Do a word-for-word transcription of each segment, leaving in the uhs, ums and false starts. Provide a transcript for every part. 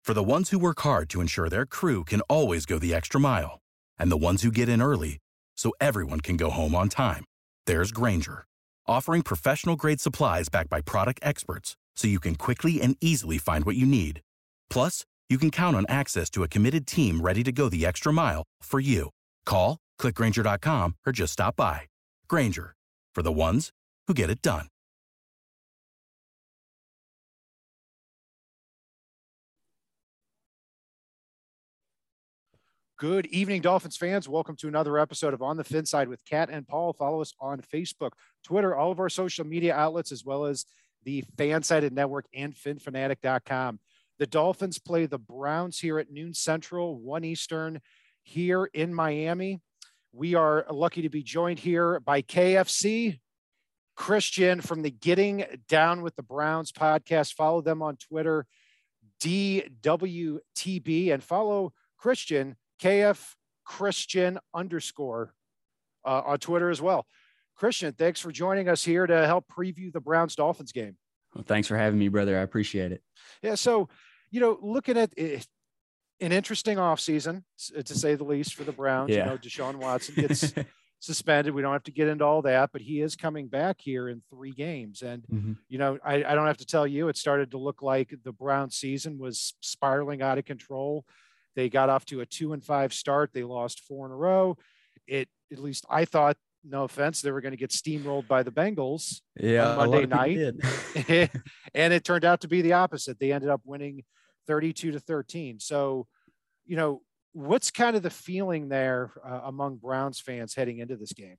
For the ones who work hard to ensure their crew can always go the extra mile, and the ones who get in early so everyone can go home on time, there's Grainger, offering professional-grade supplies backed by product experts so you can quickly and easily find what you need. Plus, you can count on access to a committed team ready to go the extra mile for you. Call, click Grainger dot com, or just stop by. Grainger, for the ones who get it done. Good evening, Dolphins fans. Welcome to another episode of On the Fin Side with Kat and Paul. Follow us on Facebook, Twitter, all of our social media outlets, as well as the Fansided Network and fin fanatic dot com. The Dolphins play the Browns here at noon Central, one Eastern, here in Miami. We are lucky to be joined here by K F C, Christian from the Getting Down with the Browns podcast. Follow them on Twitter, D W T B, and follow Christian, K F Christian underscore uh, on Twitter as well. Christian, thanks for joining us here to help preview the Browns Dolphins game. Well, thanks for having me, brother. I appreciate it. Yeah. So, you know, looking at it, an interesting offseason, to say the least, for the Browns. Yeah. You know, Deshaun Watson gets suspended. We don't have to get into all that, but he is coming back here in three games. And, Mm-hmm. you know, I, I don't have to tell you, it started to look like the Browns season was spiraling out of control. They got off to a two and five start. They lost four in a row. It, at least I thought, no offense, they were going to get steamrolled by the Bengals yeah, on Monday night. And it turned out to be the opposite. They ended up winning thirty-two to thirteen. So, you know, what's kind of the feeling there uh, among Browns fans heading into this game?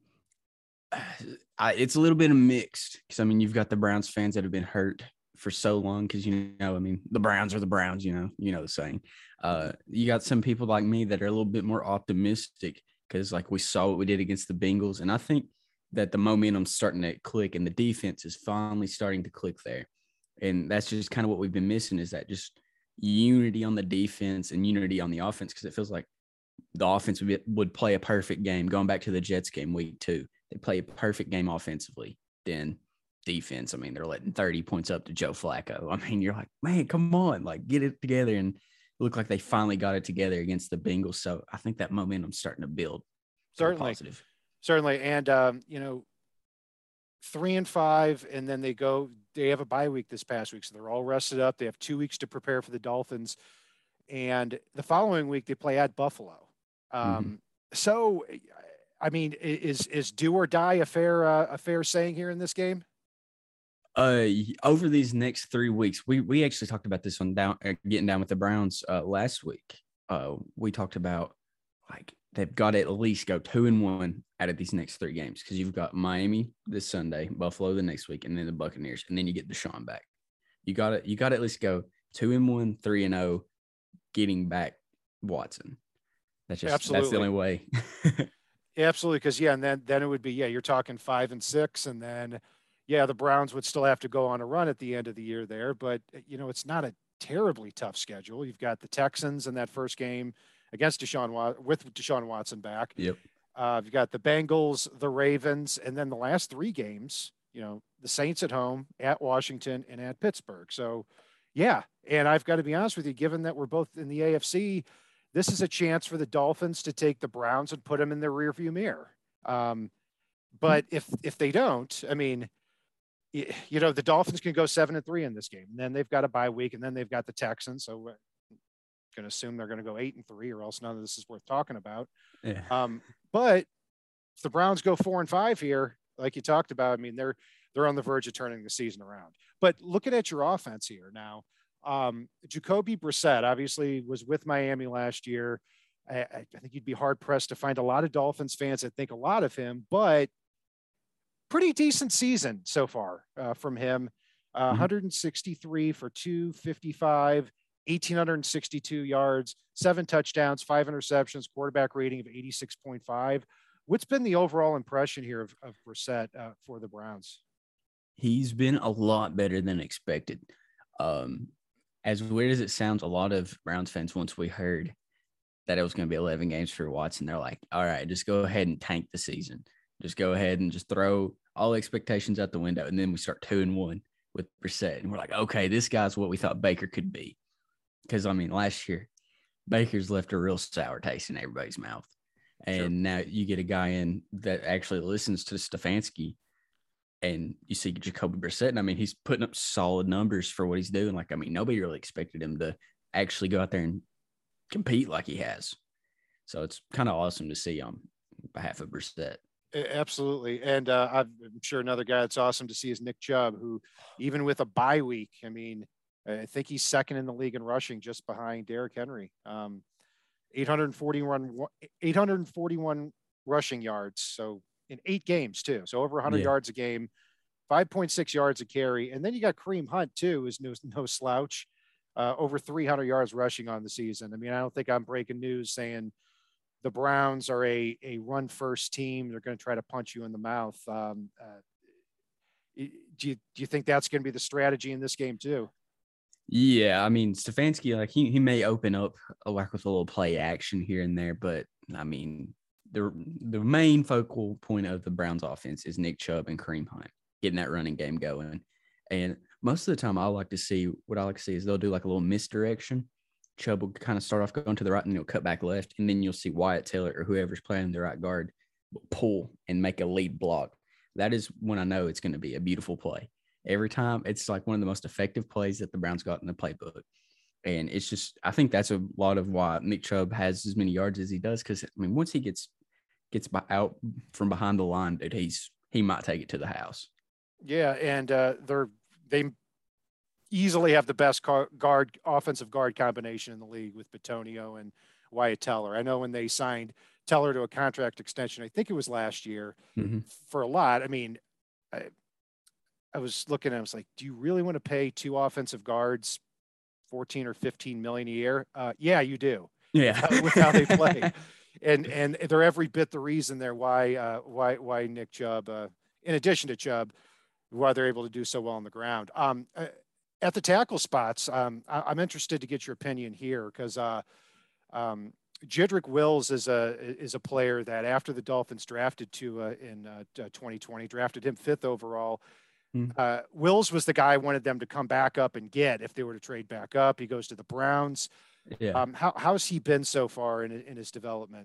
I, it's a little bit of mixed because, I mean, you've got the Browns fans that have been hurt for so long because, you know, I mean, the Browns are the Browns, you know, you know the saying. Uh, you got some people like me that are a little bit more optimistic because, like, we saw what we did against the Bengals. And I think that the momentum's starting to click and the defense is finally starting to click there. And that's just kind of what we've been missing, is that just unity on the defense and unity on the offense, because it feels like the offense would, be, would play a perfect game. Going back to the Jets game week two, they play a perfect game offensively. Then defense, I mean, they're letting thirty points up to Joe Flacco. I mean, you're like, man, come on, like, get it together. And it looked like they finally got it together against the Bengals. So I think that momentum's starting to build. Certainly. Positive. Certainly. And, um, you know, three and five, and then they go, they have a bye week this past week. So they're all rested up. They have two weeks to prepare for the Dolphins. And the following week they play at Buffalo. Um, mm-hmm. So, I mean, is, is do or die a fair, uh, a fair saying here in this game? Uh, over these next three weeks, we we actually talked about this on down uh, getting down with the Browns uh, last week. Uh, we talked about like they've got to at least go two and one out of these next three games, because you've got Miami this Sunday, Buffalo the next week, and then the Buccaneers, and then you get Deshaun back. You got to you got to at least go two and one, three and zero, getting back Watson. That's just Absolutely. That's the only way. Absolutely, because yeah, and then then it would be yeah, you're talking five and six, and then. Yeah, the Browns would still have to go on a run at the end of the year there, but, you know, it's not a terribly tough schedule. You've got the Texans in that first game against Deshaun with Deshaun Watson back. Yep. Uh, you've got the Bengals, the Ravens, and then the last three games, you know, the Saints at home, at Washington, and at Pittsburgh. So, yeah, and I've got to be honest with you, given that we're both in the A F C, this is a chance for the Dolphins to take the Browns and put them in their rearview mirror. Um, but if if they don't, I mean, you know, the Dolphins can go seven and three in this game. And then they've got a bye week, and then they've got the Texans. So we're going to assume they're going to go eight and three, or else none of this is worth talking about. Yeah. Um, but if the Browns go four and five here, like you talked about, I mean, they're, they're on the verge of turning the season around. But looking at your offense here now, um, Jacoby Brissett obviously was with Miami last year. I, I think you'd be hard pressed to find a lot of Dolphins fans that think a lot of him, but pretty decent season so far uh, from him. Uh, Mm-hmm. one hundred sixty-three for two fifty-five, one thousand eight hundred sixty-two yards, seven touchdowns, five interceptions, quarterback rating of eighty-six point five. What's been the overall impression here of, of Brissett uh, for the Browns? He's been a lot better than expected. Um, as weird as it sounds, a lot of Browns fans, once we heard that it was going to be eleven games for Watson, they're like, all right, just go ahead and tank the season. Just go ahead and just throw all expectations out the window. And then we start two and one with Brissett. And we're like, okay, this guy's what we thought Baker could be. because I mean, last year Baker's left a real sour taste in everybody's mouth, and sure. Now you get a guy in that actually listens to Stefanski, and you see Jacoby Brissett, and I mean, he's putting up solid numbers for what he's doing. Like, I mean, nobody really expected him to actually go out there and compete like he has. So it's kind of awesome to see on behalf of Brissett. Absolutely. And uh, I'm sure another guy that's awesome to see is Nick Chubb, who even with a bye week, I mean, I think he's second in the league in rushing just behind Derrick Henry. Um, eight hundred forty-one, eight hundred forty-one rushing yards. So in eight games too. So over one hundred yeah. yards a game, five point six yards a carry. And then you got Kareem Hunt too, is no, no slouch, uh, over three hundred yards rushing on the season. I mean, I don't think I'm breaking news saying the Browns are a, a run first team. They're going to try to punch you in the mouth. Um, uh, do you, do you think that's going to be the strategy in this game too? Yeah. I mean, Stefanski, like he, he may open up like with a little play action here and there, but I mean, the, the main focal point of the Browns offense is Nick Chubb and Kareem Hunt getting that running game going. And most of the time I like to see what I like to see is they'll do like a little misdirection. Chubb will kind of start off going to the right and he'll cut back left. And then you'll see Wyatt Taylor or whoever's playing the right guard pull and make a lead block. That is when I know it's going to be a beautiful play. Every time it's like one of the most effective plays that the Browns got in the playbook. And it's just, I think that's a lot of why Nick Chubb has as many yards as he does. Cause I mean, once he gets, gets by, out from behind the line, dude, he's, he might take it to the house. Yeah. And uh, they're, they, easily have the best guard offensive guard combination in the league with Bitonio and Wyatt Teller. I know when they signed Teller to a contract extension, I think it was last year mm-hmm. for a lot. I mean, I, I was looking at it, I was like, do you really want to pay two offensive guards fourteen or fifteen million a year? Uh, yeah, you do. Yeah. With how, with how they play. And, and they're every bit the reason there why, uh, why, why Nick Chubb, uh, in addition to Chubb, why they're able to do so well on the ground. Um, uh, At the tackle spots, um, I, I'm interested to get your opinion here because uh, um, Jedrick Wills is a is a player that after the Dolphins drafted to uh, in uh, twenty twenty, drafted him fifth overall. Mm. Uh, Wills was the guy I wanted them to come back up and get if they were to trade back up. He goes to the Browns. Yeah. Um, how how's he been so far in in his development?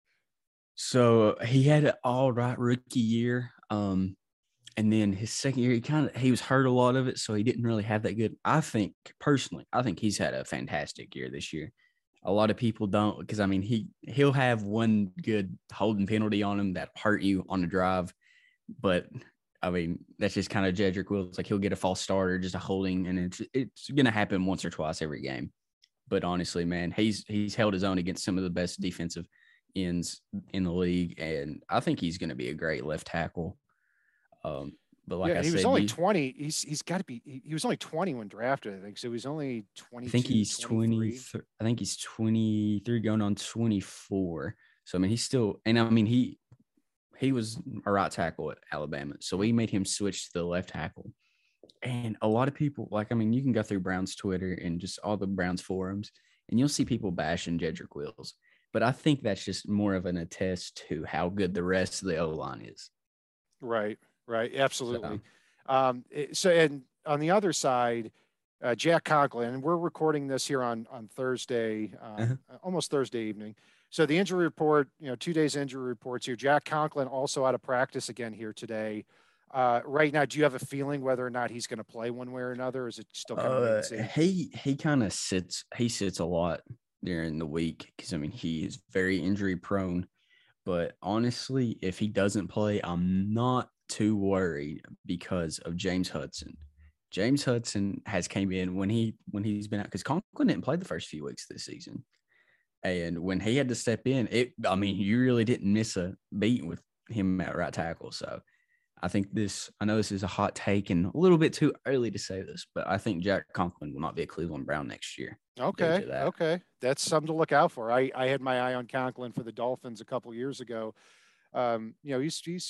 So he had an all right rookie year. Um, And then his second year, he kind of he was hurt a lot of it, so he didn't really have that good. I think personally, I think he's had a fantastic year this year. A lot of people don't because I mean he he'll have one good holding penalty on him that hurt you on the drive, but I mean that's just kind of Jedrick Wills. Like he'll get a false start or just a holding, and it's it's gonna happen once or twice every game. But honestly, man, he's he's held his own against some of the best defensive ends in the league, and I think he's gonna be a great left tackle. Um, but like yeah, I he said, was only he, twenty. He's he's got to be. He, he was only twenty when drafted, I think. So he's only twenty. I think he's twenty. I think he's twenty-three, going on twenty-four. So I mean, he's still, and I mean, he he was a right tackle at Alabama, so we made him switch to the left tackle. And a lot of people, like, I mean, you can go through Browns Twitter and just all the Browns forums, and you'll see people bashing Jedrick Wills. But I think that's just more of an attest to how good the rest of the O-line is. Right. Right. Absolutely. So, um, so, and on the other side, uh, Jack Conklin, and we're recording this here on, on Thursday, um, uh-huh. almost Thursday evening. So the injury report, you know, two days injury reports here. Jack Conklin also out of practice again here today. Uh, right now, do you have a feeling whether or not he's going to play one way or another? Or is it still kind of uh, he he kind of sits he sits a lot during the week because I mean he is very injury prone. But honestly, if he doesn't play, I'm not too worried because of James Hudson. James Hudson has came in when he when he's been out because Conklin didn't play the first few weeks this season, and when he had to step in, it I mean you really didn't miss a beat with him at right tackle. So I think this I know this is a hot take and a little bit too early to say this, but I think Jack Conklin will not be a Cleveland Brown next year. Okay, that. okay, that's something to look out for. I I had my eye on Conklin for the Dolphins a couple years ago. Um, you know he's he's.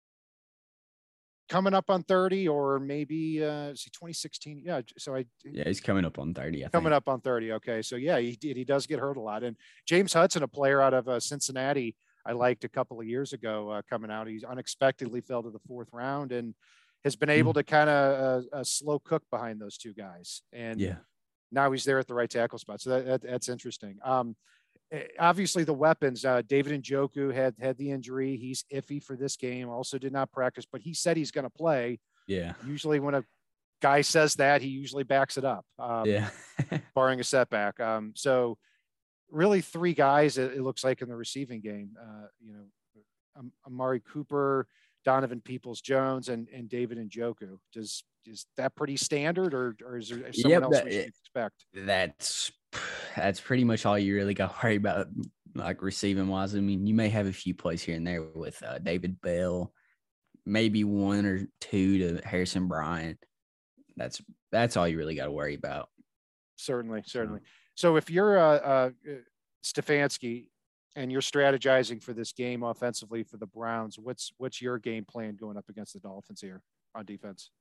coming up on thirty or maybe uh see twenty sixteen. Yeah. So I, yeah, he's coming up on thirty. I coming think. up on thirty. Okay. So yeah, he did. He does get hurt a lot. And James Hudson, a player out of uh, Cincinnati, I liked a couple of years ago uh, coming out. He's unexpectedly fell to the fourth round and has been able mm. to kind of uh, uh, slow cook behind those two guys. And yeah, now he's there at the right tackle spot. So that, that that's interesting. Um, obviously the weapons, uh, David Njoku had, had the injury. He's iffy for this game, also did not practice, but he said he's going to play. Yeah. Usually when a guy says that, he usually backs it up, um, yeah. barring a setback. Um, so really three guys, it, it looks like in the receiving game, uh, you know, um, Amari Cooper, Donovan Peoples-Jones, and, and David Njoku. Does, is that pretty standard, or, or is there someone yep, else that, we should expect? That's, that's pretty much all you really got to worry about, like receiving wise. I mean, you may have a few plays here and there with uh, David Bell, maybe one or two to Harrison Bryant. That's, that's all you really got to worry about. Certainly. Certainly. So, so if you're uh, uh, Stefanski and you're strategizing for this game offensively for the Browns, what's, what's your game plan going up against the Dolphins here on defense?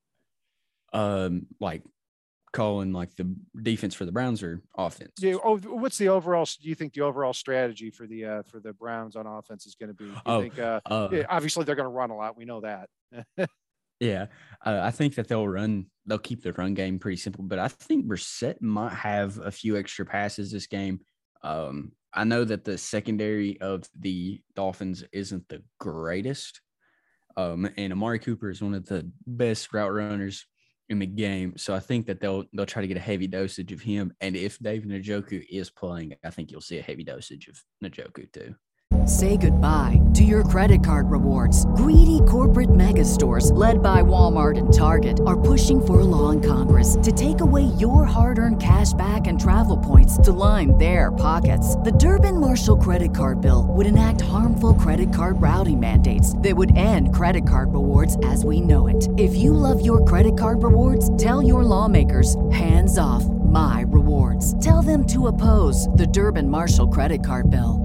Um, like calling like the defense for the Browns or offense? Yeah. Oh, what's the overall? Do you think the overall strategy for the uh, for the Browns on offense is going to be? Do you oh, think, uh, uh, yeah, obviously they're going to run a lot. We know that. yeah, uh, I think that they'll run. They'll keep the run game pretty simple, but I think Brissett might have a few extra passes this game. Um, I know that the secondary of the Dolphins isn't the greatest, um, and Amari Cooper is one of the best route runners in the game. So I think that they'll they'll try to get a heavy dosage of him. And if David Njoku is playing, I think you'll see a heavy dosage of Njoku too. Say goodbye to your credit card rewards. Greedy corporate mega stores, led by Walmart and Target, are pushing for a law in Congress to take away your hard-earned cash back and travel points to line their pockets. The Durbin-Marshall credit card bill would enact harmful credit card routing mandates that would end credit card rewards as we know it. If you love your credit card rewards, tell your lawmakers, hands off my rewards. Tell them to oppose the Durbin-Marshall credit card bill.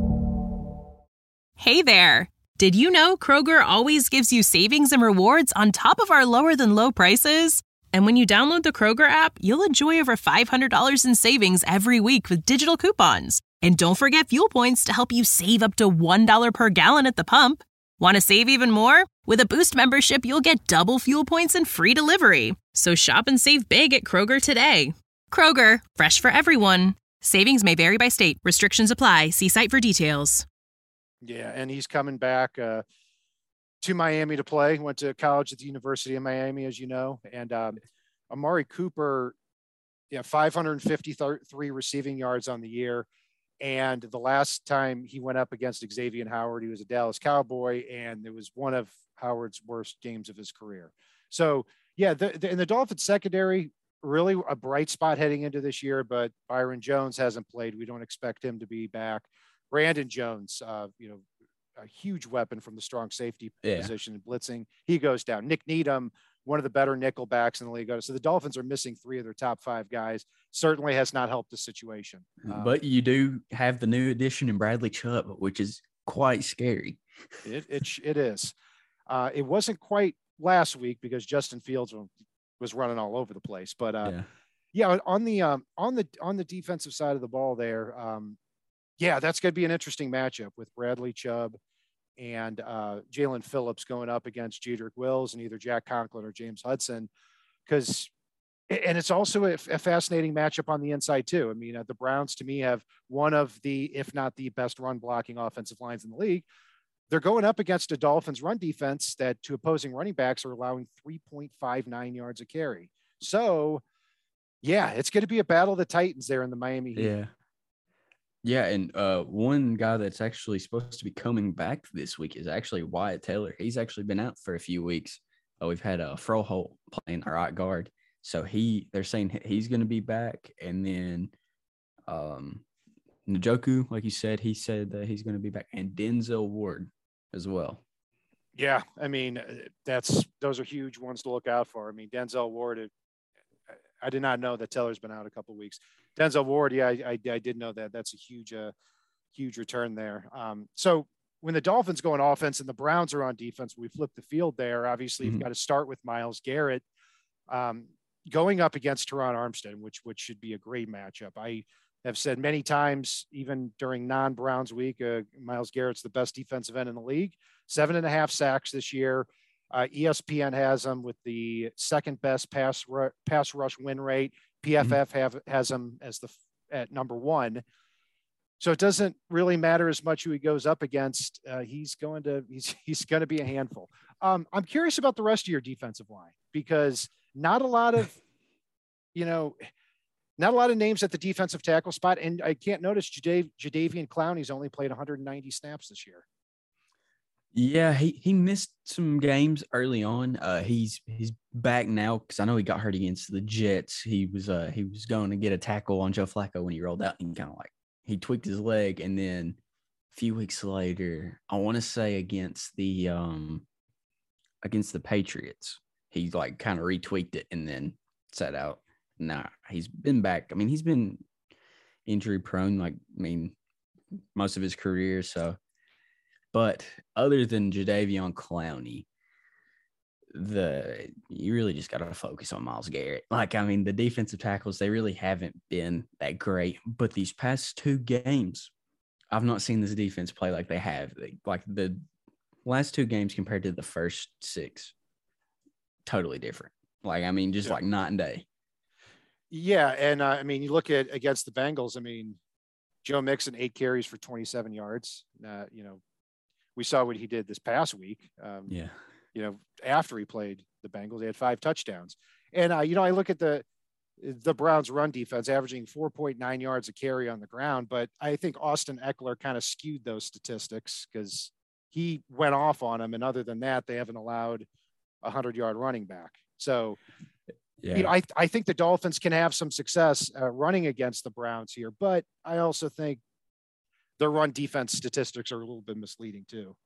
Hey there! Did you know Kroger always gives you savings and rewards on top of our lower-than-low prices? And when you download the Kroger app, you'll enjoy over five hundred dollars in savings every week with digital coupons. And don't forget fuel points to help you save up to one dollar per gallon at the pump. Want to save even more? With a Boost membership, you'll get double fuel points and free delivery. So shop and save big at Kroger today. Kroger, fresh for everyone. Savings may vary by state. Restrictions apply. See site for details. Yeah, and he's coming back uh, to Miami to play. Went to college at the University of Miami, as you know. And um, Amari Cooper, yeah, five hundred fifty-three receiving yards on the year. And the last time he went up against Xavier Howard, he was a Dallas Cowboy, and it was one of Howard's worst games of his career. So, yeah, the, the, in the Dolphins secondary, really a bright spot heading into this year, but Byron Jones hasn't played. We don't expect him to be back. Brandon Jones, uh, you know, a huge weapon from the strong safety yeah. position and blitzing. He goes down. Nick Needham, one of the better nickel backs in the league. So the Dolphins are missing three of their top five guys. Certainly has not helped the situation. Um, but you do have the new addition in Bradley Chubb, which is quite scary. It it, it is. Uh, it wasn't quite last week because Justin Fields was running all over the place. But uh, yeah. yeah, on the um, on the on the defensive side of the ball there. Um, Yeah, that's going to be an interesting matchup with Bradley Chubb and uh, Jalen Phillips going up against Jedrick Wills and either Jack Conklin or James Hudson. Because, and it's also a, a fascinating matchup on the inside too. I mean, uh, the Browns to me have one of the, if not the best run blocking offensive lines in the league. They're going up against a Dolphins run defense that to opposing running backs are allowing three point five nine yards a carry. So, yeah, it's going to be a battle of the Titans there in the Miami Heat. Yeah. Yeah, and uh, one guy that's actually supposed to be coming back this week is actually Wyatt Taylor. He's actually been out for a few weeks. Uh, we've had a uh, Froholt playing our right guard, so he they're saying he's going to be back. And then um, Njoku, like you said, he said that he's going to be back, and Denzel Ward as well. Yeah, I mean that's those are huge ones to look out for. I mean Denzel Ward. It, I did not know that Taylor's been out a couple of weeks. Denzel Ward, yeah, I, I, I did know that. That's a huge, uh, huge return there. Um, so when the Dolphins go on offense and the Browns are on defense, we flip the field there. Obviously, mm-hmm. you've got to start with Myles Garrett um, going up against Teron Armstead, which which should be a great matchup. I have said many times, even during non-Browns week, uh, Myles Garrett's the best defensive end in the league. Seven and a half sacks this year. Uh, E S P N has him with the second best pass ru- pass rush win rate P F F have has him as the at number one. So it doesn't really matter as much who he goes up against. Uh, he's going to he's he's going to be a handful. Um, I'm curious about the rest of your defensive line because not a lot of, you know, not a lot of names at the defensive tackle spot. And I can't notice Jadav- Jadeveon Clowney's only played one hundred ninety snaps this year. Yeah, he, he missed some games early on. Uh, he's he's back now because I know he got hurt against the Jets. He was uh he was going to get a tackle on Joe Flacco when he rolled out and kind of like he tweaked his leg, and then a few weeks later, I want to say against the um against the Patriots, he like kind of retweaked it and then sat out. Nah, he's been back. I mean, he's been injury prone, like I mean, most of his career. So, but other than Jadeveon Clowney, the you really just got to focus on Myles Garrett. Like, I mean, the defensive tackles, they really haven't been that great. But these past two games, I've not seen this defense play like they have. Like the last two games compared to the first six, totally different. Like, I mean, just yeah. like night and day. Yeah, and uh, I mean, you look at against the Bengals. I mean, Joe Mixon eight carries for twenty-seven yards. Uh, you know, we saw what he did this past week. Um, yeah. You know, after he played the Bengals, he had five touchdowns. And, uh, you know, I look at the the Browns run defense averaging four point nine yards a carry on the ground. But I think Austin Eckler kind of skewed those statistics because he went off on them. And other than that, they haven't allowed a hundred-yard running back. So, yeah. you know, I, I think the Dolphins can have some success uh, running against the Browns here. But I also think their run defense statistics are a little bit misleading too.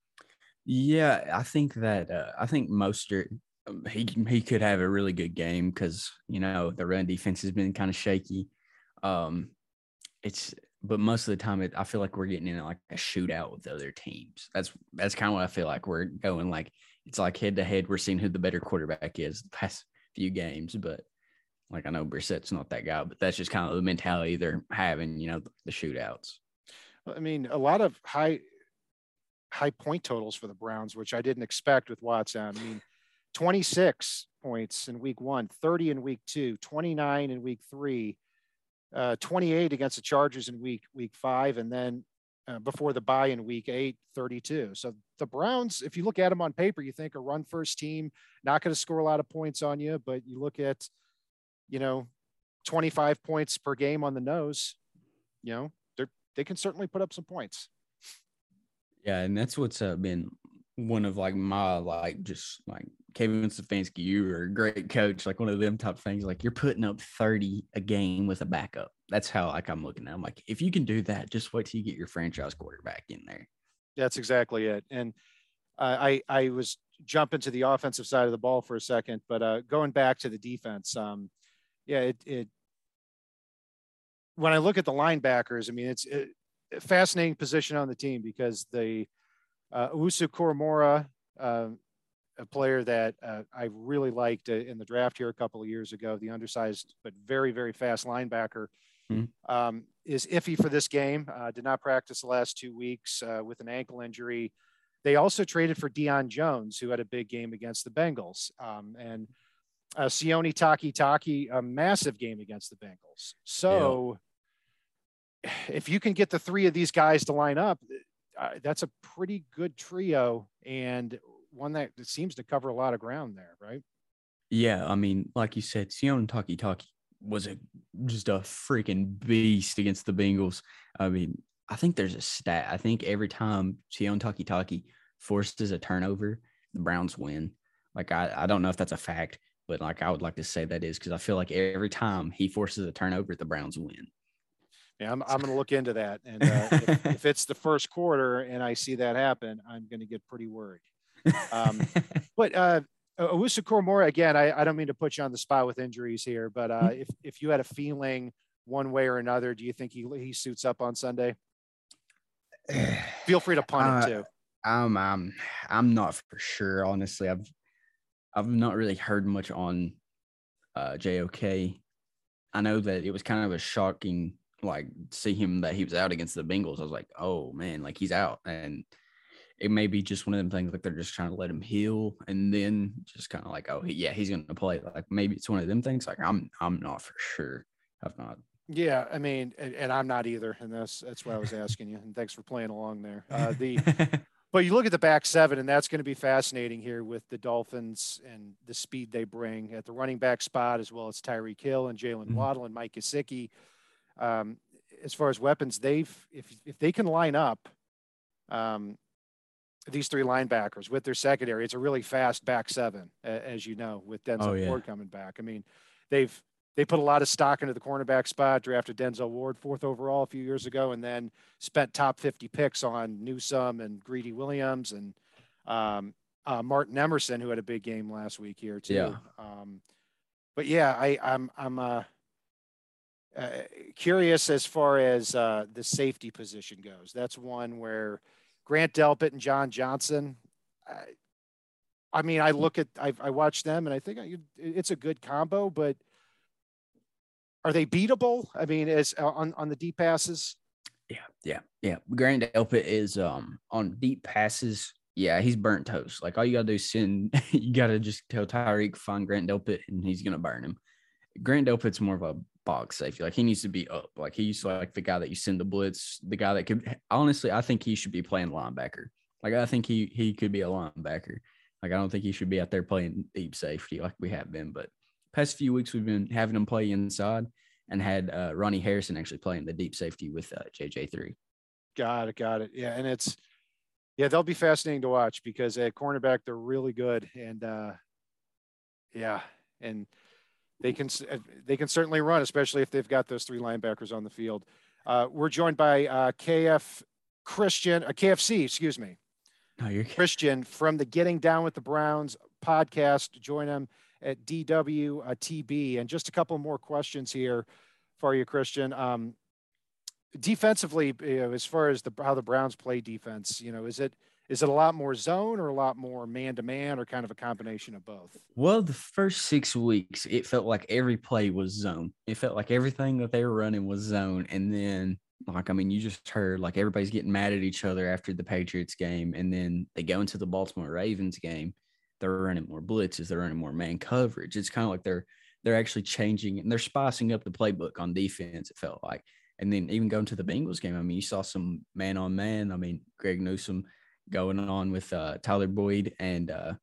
Yeah, I think that uh, I think Mostert um, he he could have a really good game because you know the run defense has been kind of shaky. Um, it's but most of the time it, I feel like we're getting in like a shootout with other teams. That's that's kind of what I feel like we're going like it's like head to head. We're seeing who the better quarterback is the past few games, but like I know Brissett's not that guy, but that's just kind of the mentality they're having. You know, the shootouts. I mean, a lot of high. high point totals for the Browns, which I didn't expect with Watson. I mean, twenty-six points in week one, thirty in week two, twenty-nine in week three, uh, twenty-eight against the Chargers in week, week five. And then uh, before the bye in week eight, thirty-two. So the Browns, if you look at them on paper, you think a run first team, not going to score a lot of points on you, but you look at, you know, twenty-five points per game on the nose, you know, they're, they can certainly put up some points. Yeah, and that's what's uh, been one of like my like just like Kevin Stefanski, you are a great coach, like one of them top things. Like you're putting up thirty a game with a backup. That's how like I'm looking at. I'm like, if you can do that, just wait till you get your franchise quarterback in there. That's exactly it. And uh, I I was jumping to the offensive side of the ball for a second, but uh, going back to the defense, um, yeah, it it when I look at the linebackers, I mean it's. It, fascinating position on the team because the uh, Owusu Koromora, uh, a player that uh, I really liked uh, in the draft here a couple of years ago, the undersized but very, very fast linebacker, mm-hmm. um, is iffy for this game. Uh, did not practice the last two weeks uh, with an ankle injury. They also traded for Deion Jones, who had a big game against the Bengals, um, and uh, Sione Takitaki, a massive game against the Bengals. So. Yeah. If you can get the three of these guys to line up, uh, that's a pretty good trio and one that seems to cover a lot of ground there, right? Yeah, I mean, like you said, Sione Takitaki was a just a freaking beast against the Bengals. I mean, I think there's a stat. I think every time Sione Takitaki forces a turnover, the Browns win. Like, I, I don't know if that's a fact, but like I would like to say that is because I feel like every time he forces a turnover, the Browns win. Yeah, I'm, I'm going to look into that. And uh, if, if it's the first quarter and I see that happen, I'm going to get pretty worried. Um, but uh, Owusu Koromora, again, I, I don't mean to put you on the spot with injuries here, but uh, if, if you had a feeling one way or another, do you think he, he suits up on Sunday? Feel free to punt uh, it too. Um, I'm, I'm not for sure. Honestly, I've, I've not really heard much on uh, J O K. I know that it was kind of a shocking like see him that he was out against the Bengals. I was like, oh man, like he's out. And it may be just one of them things like they're just trying to let him heal and then just kind of like, oh, yeah, he's going to play. Like maybe it's one of them things. Like I'm, I'm not for sure. I've not. Yeah, I mean, and, and I'm not either, and that's that's why I was asking you. And thanks for playing along there. Uh, the but you look at the back seven, and that's going to be fascinating here with the Dolphins and the speed they bring at the running back spot, as well as Tyreek Hill and Jalen mm-hmm. Waddle and Mike Gesicki. Um, as far as weapons, they've if if they can line up um, these three linebackers with their secondary, it's a really fast back seven, as you know, with Denzel oh, yeah. Ward coming back. I mean, they've They put a lot of stock into the cornerback spot, drafted Denzel Ward fourth overall a few years ago, and then spent top fifty picks on Newsome and Greedy Williams and um, uh, Martin Emerson, who had a big game last week here too. Yeah. Um, but yeah, I, I'm I'm uh, uh, curious as far as uh, the safety position goes. That's one where Grant Delpit and John Johnson. I, I mean, I look at I, I watch them and I think I, it's a good combo, but are they beatable? I mean, as on, on the deep passes? Yeah, yeah, yeah. Grant Delpit is um on deep passes. Yeah, he's burnt toast. Like all you gotta do is send. You gotta just tell Tyreek find Grant Delpit, and he's gonna burn him. Grant Delpit's more of a box safety. Like he needs to be up. Like he's like the guy that you send the blitz. The guy that could. Honestly, I think he should be playing linebacker. Like I think he he could be a linebacker. Like I don't think he should be out there playing deep safety like we have been, but. Past few weeks, we've been having him play inside and had uh, Ronnie Harrison actually playing the deep safety with uh, J J three. Got it. Got it. Yeah. And it's, yeah, they'll be fascinating to watch because at cornerback, they're really good. And uh, yeah, and they can, they can certainly run, especially if they've got those three linebackers on the field. Uh, we're joined by uh, K F Christian, uh, K F C, excuse me. No, you're Christian from the Getting Down with the Browns podcast. Join him at D W T B. And just a couple more questions here for you, Christian. Um, defensively, you know, as far as the how the Browns play defense, you know, is it is it a lot more zone or a lot more man-to-man or kind of a combination of both? Well, the first six weeks, it felt like every play was zone. It felt like everything that they were running was zone. And then, like, I mean, you just heard, like, everybody's getting mad at each other after the Patriots game. And then they go into the Baltimore Ravens game. They're running more blitzes. They're running more man coverage. It's kind of like they're they're actually changing and they're spicing up the playbook on defense, it felt like. And then even going to the Bengals game, I mean, you saw some man on man. I mean, Greg Newsome going on with uh, Tyler Boyd and uh,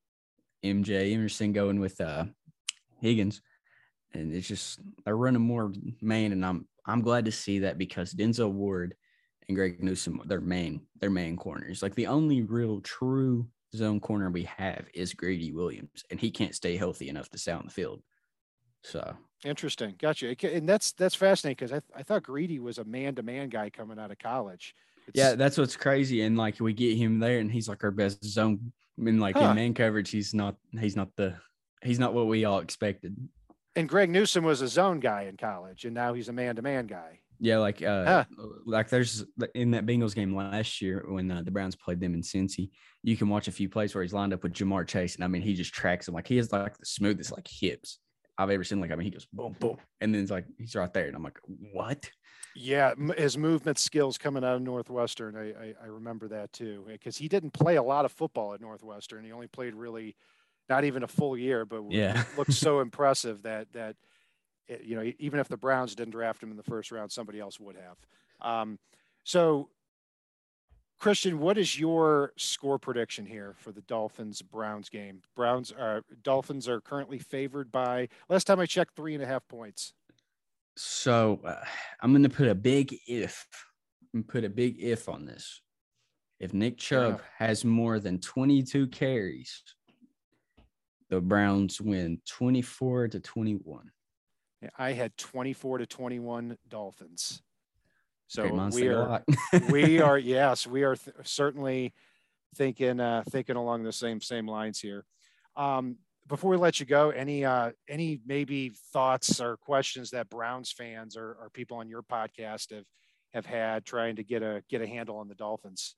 M J Emerson going with uh, Higgins. And it's just they're running more man, and I'm I'm glad to see that because Denzel Ward and Greg Newsome, they're main, they're main corners. Like the only real true zone corner we have is Greedy Williams, and he can't stay healthy enough to stay on the field. So interesting. Gotcha. And that's, that's fascinating because I, th- I thought Greedy was a man-to-man guy coming out of college. It's, yeah, that's what's crazy. And like we get him there, and he's like our best zone. I mean, like huh. in man coverage, he's not, he's not the, he's not what we all expected. And Greg Newsome was a zone guy in college, and now he's a man-to-man guy. Yeah, like uh, huh. like there's in that Bengals game last year when uh, the Browns played them in Cincy, you can watch a few plays where he's lined up with Jamar Chase, and I mean he just tracks him like he has like the smoothest like hips I've ever seen. Like I mean he goes boom boom, and then it's like he's right there, and I'm like what? Yeah, his movement skills coming out of Northwestern, I I, I remember that too because he didn't play a lot of football at Northwestern. He only played really not even a full year, but yeah, looked so impressive that that. You know, even if the Browns didn't draft him in the first round, somebody else would have. Um, so, Christian, what is your score prediction here for the Dolphins-Browns game? Browns are Dolphins are currently favored by, last time I checked, three and a half points. So uh, I'm going to put a big if. I'm going to put a big if on this. If Nick Chubb yeah. has more than twenty-two carries, the Browns win twenty-four to twenty-one. I had twenty-four to twenty-one Dolphins. So Great we are, we are, yes, we are th- certainly thinking, uh, thinking along the same, same lines here. Um, before we let you go, any, uh, any maybe thoughts or questions that Browns fans or, or people on your podcast have, have had trying to get a, get a handle on the Dolphins?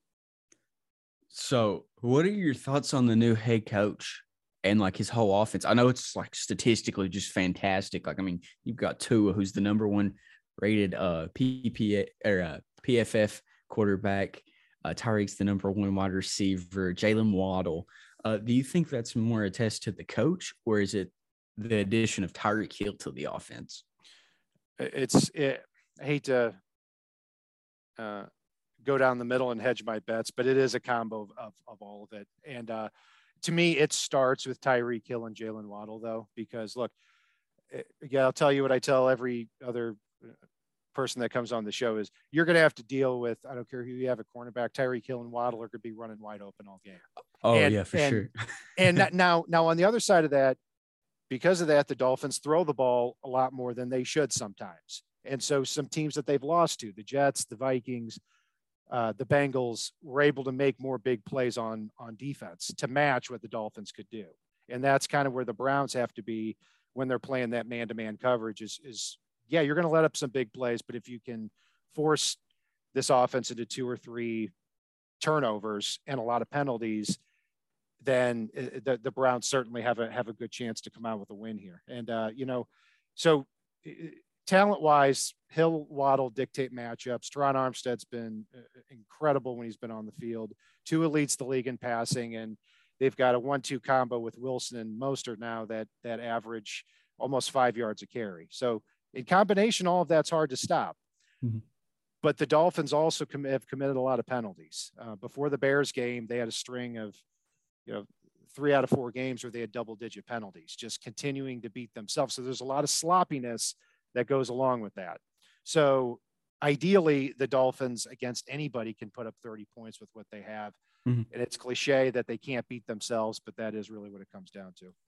So what are your thoughts on the new head coach? And like his whole offense, I know it's like statistically just fantastic. Like, I mean, you've got Tua, who's the number one rated uh P P A or uh, P F F quarterback. Uh, Tyreek's the number one wide receiver. Jalen Waddle. Uh, do you think that's more a test to the coach, or is it the addition of Tyreek Hill to the offense? It's it, I hate to uh, go down the middle and hedge my bets, but it is a combo of, of, of all of it. And uh, to me, it starts with Tyreek Hill and Jalen Waddle, though, because look, it, yeah, I'll tell you what I tell every other person that comes on the show is you're going to have to deal with, I don't care who you have at cornerback, Tyreek Hill and Waddle are going to be running wide open all game. Oh and, yeah, for and, sure. and now, now on the other side of that, because of that, the Dolphins throw the ball a lot more than they should sometimes. And so some teams that they've lost to, the Jets, the Vikings, uh, the Bengals, were able to make more big plays on, on defense to match what the Dolphins could do. And that's kind of where the Browns have to be when they're playing that man-to-man coverage is, is yeah, you're going to let up some big plays, but if you can force this offense into two or three turnovers and a lot of penalties, then the, the Browns certainly have a, have a good chance to come out with a win here. And, uh, you know, so talent wise, Hill, Waddle dictate matchups. Teron Armstead's been incredible when he's been on the field. Tua leads the league in passing, and they've got a one two combo with Wilson and Mostert now that, that average almost five yards a carry. So in combination, all of that's hard to stop. Mm-hmm. But the Dolphins also com- have committed a lot of penalties. Uh, before the Bears game, they had a string of, you know, three out of four games where they had double digit penalties, just continuing to beat themselves. So there's a lot of sloppiness that goes along with that. So ideally the Dolphins against anybody can put up thirty points with what they have. Mm-hmm. And it's cliche that they can't beat themselves, but that is really what it comes down to.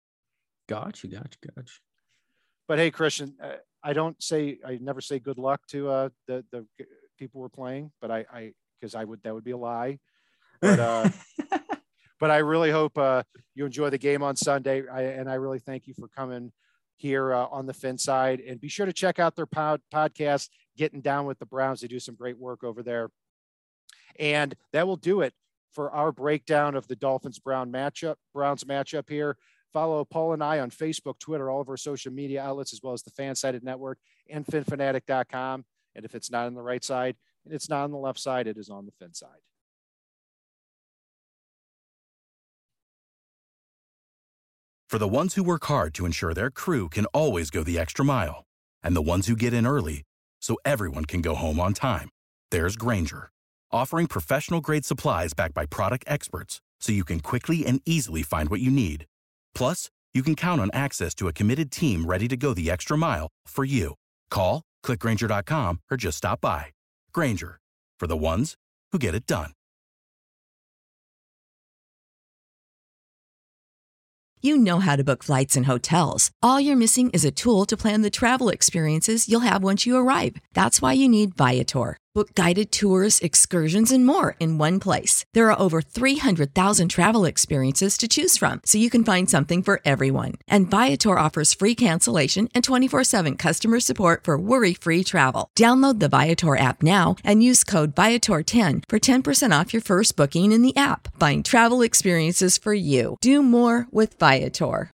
Gotcha. Gotcha. Gotcha. But hey, Christian, uh, I don't say, I never say good luck to uh, the, the people we're playing, but I, I, cause I would, that would be a lie. But, uh, but I really hope uh, you enjoy the game on Sunday. I, and I really thank you for coming here uh, on the Fin Side, and be sure to check out their pod, podcast, Getting Down with the Browns. They do some great work over there. And that will do it for our breakdown of the Dolphins Brown matchup, Browns matchup here. Follow Paul and I on Facebook, Twitter, all of our social media outlets, as well as the Fansided Network and fin fanatic dot com. And if it's not on the right side and it's not on the left side, it is on the Fin side. For the ones who work hard to ensure their crew can always go the extra mile, and the ones who get in early so everyone can go home on time, there's Grainger, offering professional-grade supplies backed by product experts so you can quickly and easily find what you need. Plus, you can count on access to a committed team ready to go the extra mile for you. Call, click Grainger dot com, or just stop by. Grainger, for the ones who get it done. You know how to book flights and hotels. All you're missing is a tool to plan the travel experiences you'll have once you arrive. That's why you need Viator. Book guided tours, excursions, and more in one place. There are over three hundred thousand travel experiences to choose from, so you can find something for everyone. And Viator offers free cancellation and twenty-four seven customer support for worry-free travel. Download the Viator app now and use code Viator ten for ten percent off your first booking in the app. Find travel experiences for you. Do more with Viator.